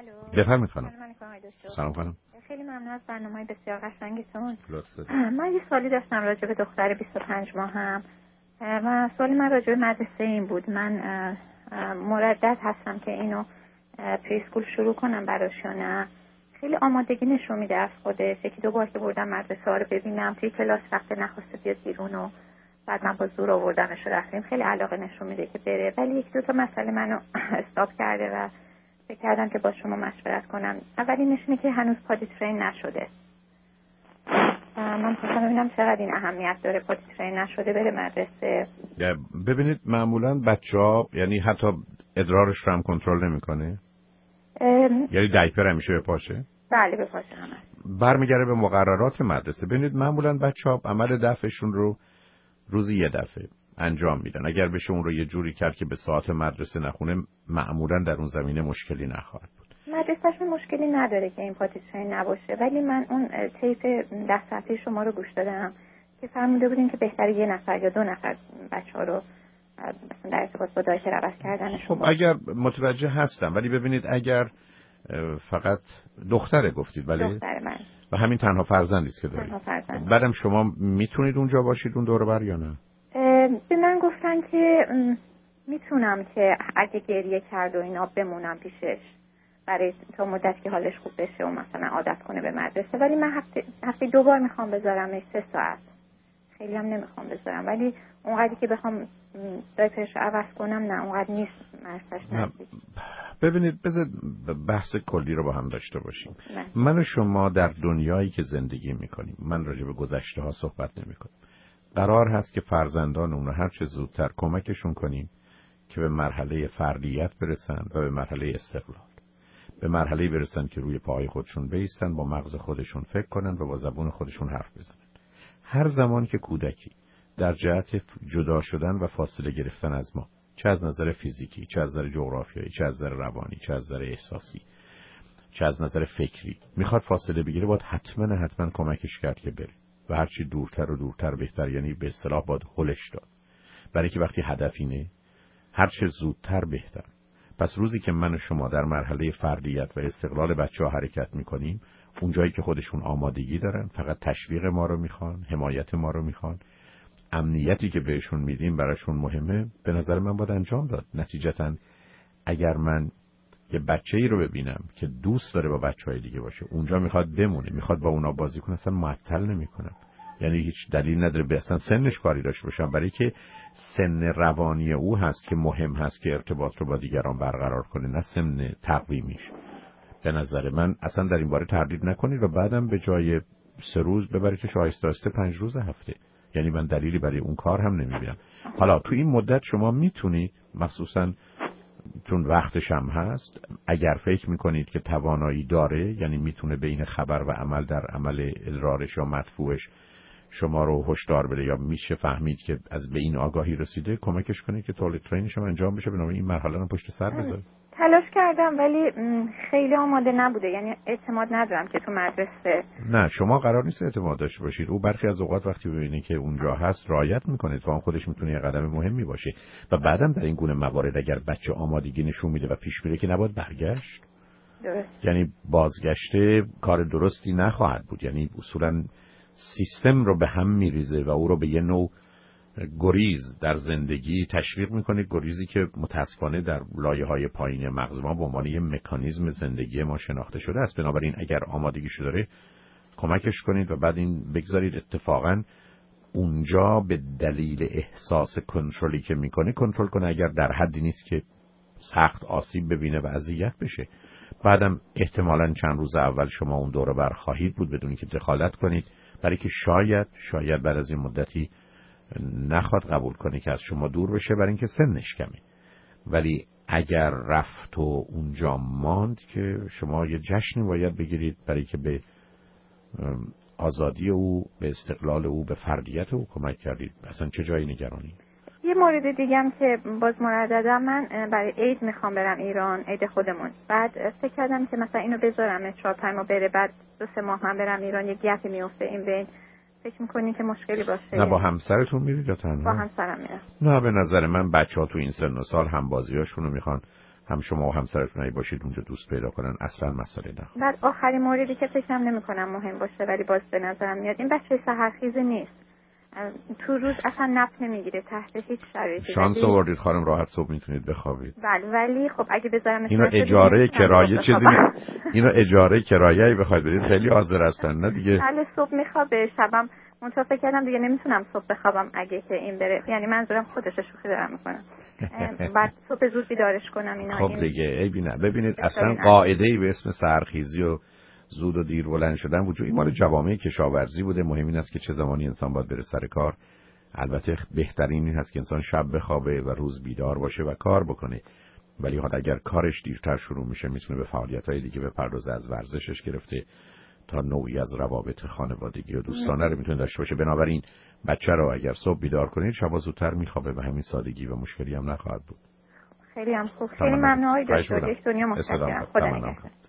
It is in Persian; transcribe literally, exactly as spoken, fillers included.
بفرمایید خانم. سلام خانم. خیلی ممنون از برنامه‌های بسیار قشنگتون. لطفاً. من یه سوالی داشتم راجع به دختر بیست و پنج ماهم و سوال من راجع به مدرسه این بود. من مردد هستم که اینو پریسکول شروع کنم براش یا نه. خیلی آمادگی نشون میده از خودش. یکی دو بار که بردم مدرسه ها رو ببینم، توی کلاس وقت نخواسته بیاد بیرون و بعد من با زور آوردمش رفتیم. خیلی علاقه نشون میده که بره، ولی یک دو تا مسئله منو استاپ کرده و فکر کردم که با شما مشورت کنم. اولی نشونه که هنوز پادی ترین نشده. من خواستم ببینم چقدر این اهمیت داره پادی ترین نشده بره مدرسه. ببینید معمولا بچه‌ها یعنی حتی ادرارش رو هم کنترل نمی‌کنه. یعنی دایپر همیشه بپاشه؟ بله بپاشه همه. برمیگره به مقررات مدرسه. ببینید معمولا بچه‌ها عمل دفعشون رو روزی یه دفعه انجام میدن. اگر بشه اون رو یه جوری کرد که به ساعت مدرسه نخونه، معمولا در اون زمینه مشکلی نخواهد بود. مدرسه‌شون مشکلی نداره که این پادی ترین نباشه، ولی من اون تیپ ده ساعته شما رو گوش دادم که فرموده بودین که بهتره یه نفر یا دو نفر بچه‌ها رو مثلا در ارتباط با دایپر عوض کردنشون. خب اگر متوجه هستم، ولی ببینید اگر فقط دختره گفتید ولی دختر من و همین تنها فرزندی است که دارید. تنها فرزند. بعدم شما میتونید اونجا باشید اون دور بر یا نه؟ به من گفتن که میتونم که اگه گریه کرد و اینا بمونم پیشش برای تا مدت که حالش خوب بشه و مثلا عادت کنه به مدرسه، ولی من هفته هفته دو بار میخوام بذارم سه ساعت. خیلی هم نمیخوام بذارم، ولی اونقدری که بخوام دایپرش عوض کنم نه اونقدر نیست مرسش نزدیک. ببینید بذار بحث کلی رو با هم داشته باشیم. نه. من و شما در دنیایی که زندگی میکنیم، من راجع به گذشته ها صحبت نمی کنم. قرار هست که فرزندانمون رو هر چه زودتر کمکشون کنیم که به مرحله فردیت برسن و به مرحله استقلال. به مرحله برسن که روی پاهای خودشون بایستن، با مغز خودشون فکر کنن و با زبون خودشون حرف بزنن. هر زمان که کودکی در جهت جدا شدن و فاصله گرفتن از ما، چه از نظر فیزیکی، چه از نظر جغرافیایی، چه از نظر روانی، چه از نظر احساسی، چه از نظر فکری میخواد فاصله بگیره، باید حتما حتما کمکش کرد که بره و هرچی دورتر و دورتر بهتر. یعنی به اصطلاح باید هلش داد، برای که وقتی هدف اینه هر چه زودتر بهتر. پس روزی که من و شما در مرحله فردیت و استقلال بچه‌ها حرکت میکنیم، اونجایی که خودشون آمادگی دارن، فقط تشویق ما رو میخوان، حمایت ما رو میخوان، امنیتی که بهشون میدیم براشون مهمه، به نظر من باید انجام داد. نتیجتاً اگر من یه بچه‌ای رو ببینم که دوست داره با بچه‌های دیگه باشه، اونجا میخواد بمونه، میخواد با اونا بازی کنه، اصلا معطل نمیکنم. یعنی هیچ دلیل نداره به اصلا سنش کاری داشته باشم، برای که سن روانی او هست که مهم هست که ارتباط رو با دیگران برقرار کنه، نه سن تقویمیش. به نظر من اصلا در این باره تردید نکنید و بعدم به جای سه روز ببریدش آهسته آهسته پنج روز هفته. یعنی من دلیلی برای اون کار هم نمیبینم. حالا تو این مدت شما میتونید، مخصوصا چون وقتش هم هست، اگر فکر میکنید که توانایی داره، یعنی میتونه بین خبر و عمل در عمل ادرارش یا مدفوعش شما رو هشدار بده، یا میشه فهمید که از به این آگاهی رسیده، کمکش کنید که تولید ترینش هم انجام بشه، بنابراین این مرحله رو پشت سر بذاره. تلاش کردم ولی خیلی آماده نبوده، یعنی اعتماد ندارم که تو مدرسه. نه شما قرار نیست اعتماد داشته باشید. او برخی از اوقات وقتی ببینه که اونجا هست رعایت میکنه، تو خودش میتونه یه قدم مهمی باشه. و بعدم در این گونه موارد اگر بچه آمادگی نشون میده و پیش میره که نباید برگشت. درست. یعنی بازگشته کار درستی نخواهد بود. یعنی اصولا سیستم رو به هم میریزه و او رو به یه نوع گریز در زندگی تشویق میکنه، گریزی که متاسفانه در لایه‌های پایین مغز ما به عنوان یه مکانیزم زندگی ما شناخته شده است. بنابراین اگر آمادگیشو داره کمکش کنید و بعد این بگذارید اتفاقاً اونجا به دلیل احساس کنترلی که میکنه کنترل کنه، اگر در حدی نیست که سخت آسیب ببینه و اذیت بشه. بعدم احتمالاً چند روز اول شما اون دوره بر خواهید بود بدون که دخالت کنید، برای که شاید شاید بعد از این مدتی نخواد قبول کنه که از شما دور بشه، برای اینکه سنش کمه. ولی اگر رفت و اونجا ماند که شما یه جشنی باید بگیرید برای که به آزادی او، به استقلال او، به فردیت او کمک کردید. اصلا چه جایی نگرانی؟ یه مورد دیگه هم که باز مرددم، من برای عید میخوام برم ایران، عید خودمون. بعد فکر کردم که مثلا اینو بذارم چهار پنج ماه بره، بعد دو سه ماه من برم ایران، یه گپی میفته این بین. فکر میکنی که مشکلی باشه؟ نه با همسرتون میرید یا تنها؟ با همسرم میرم. نه به نظر من بچه‌ها تو این سن و سال هم بازیاشونو میخوان هم شما و همسرتون اگه باشید اونجا دوست پیدا کنن اصلا مسئله نه. بعد آخرین موردی که فکرم نمی‌کنم مهم باشه ولی باز به نظرم میاد این بچه سحرخیز نیست، تو روز اصلا نفس نمیگیره تحت هیچ شرایطی. شانس آوردید خانم، راحت صبح میتونید بخوابید. بله ولی خب اگه بذارم اینو اجاره کرایه چیزی اینو اجاره کرایه‌ای بخواید بدید خیلی حاضر هستن نه دیگه. بله صبح میخوابه، شبم منتها فکر کردم دیگه نمیتونم صبح بخوابم اگه که این بره، یعنی منظورم خودش شوخی دارم میکنم بعد صبح زود بیدارش کنم اینا. خب دیگه عیبی نه. ببینید اصلا قاعده‌ای به اسم سحرخیزی و زود و دیر بلند شدن وجود این مال جوامع کشاورزی بوده. مهم این است که چه زمانی انسان باید بره سر کار. البته بهترین این هست که انسان شب بخوابه و روز بیدار باشه و کار بکنه، ولی حالا اگر کارش دیرتر شروع میشه میتونه به فعالیت‌های دیگه بپردازه، از ورزشش گرفته تا نوعی از روابط خانوادگی و دوستانه رو میتونه داشته باشه. بنابراین بچه رو اگر صبح بیدار کنید شب زودتر میخوابه و همین سادگی و مشکلی هم نخواهد بود. خیلی هم خوب، خیلی ممنون آقای دکتر، یک دنیا متشکرم. خدا نگهدار.